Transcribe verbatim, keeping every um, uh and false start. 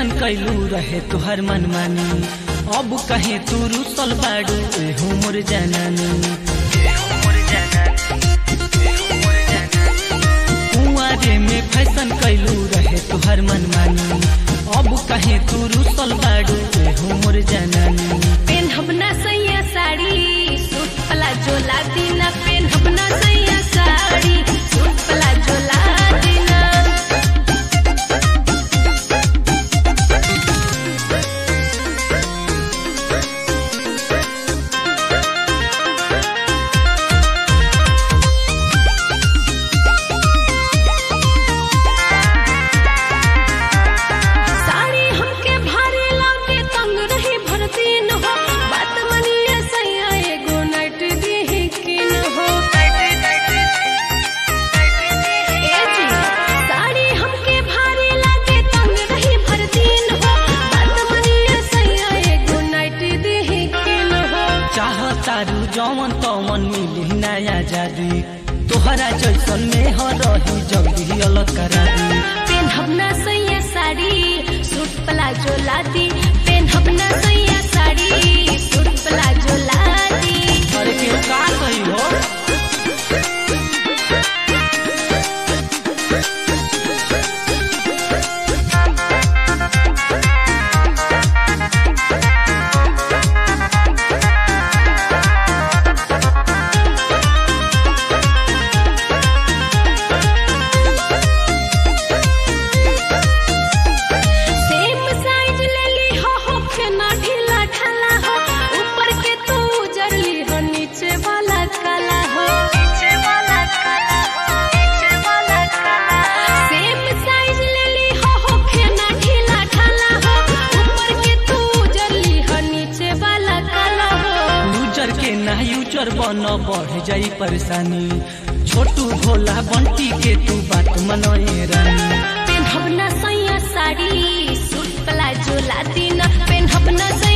Fashion कैलू रहे तुहर मनमानी, अब कहे तू रुसल बाड़ू एहू मोर जनानी। कुंवारे में फैशन कैलू रहे तुहर मनमानी, अब कहे तू रुसल बाड़ू एहू मोर जनानी। पेनहब ना सैया साड़ी सूट प्लाजो ला दीना, पेनहब ना सैया साड़ी सूट प्लाजो ला दीना। तारू जवन तवन मिली नया जादू, तोहरा जैसन में हो रही जल्दी अलग करा दी। पेनहब ना सैया साड़ी सूट प्लाजो ला दी, पेनहब ना सैया साड़ी सूट प्लाजो ला दी। अरे के का कही हो यूजर बन बढ़ जाई परेशानी, छोटू भोला बंटी के तू बात मनोए रानी। पेनहब ना सैया साड़ी सूट प्लाजो ला दीना, पेनहब ना